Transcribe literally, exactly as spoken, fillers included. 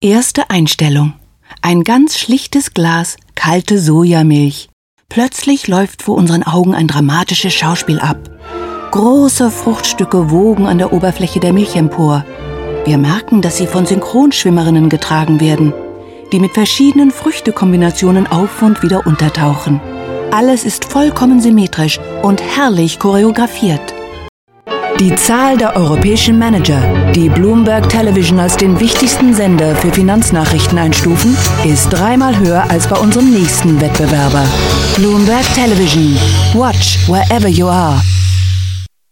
Erste Einstellung. Ein ganz schlichtes Glas kalte Sojamilch. Plötzlich läuft vor unseren Augen ein dramatisches Schauspiel ab. Große Fruchtstücke wogen an der Oberfläche der Milch empor. Wir merken, dass sie von Synchronschwimmerinnen getragen werden, die mit verschiedenen Früchtekombinationen auf und wieder untertauchen. Alles ist vollkommen symmetrisch und herrlich choreografiert. Die Zahl der europäischen Manager, die Bloomberg Television als den wichtigsten Sender für Finanznachrichten einstufen, ist dreimal höher als bei unserem nächsten Wettbewerber. Bloomberg Television. Watch wherever you are.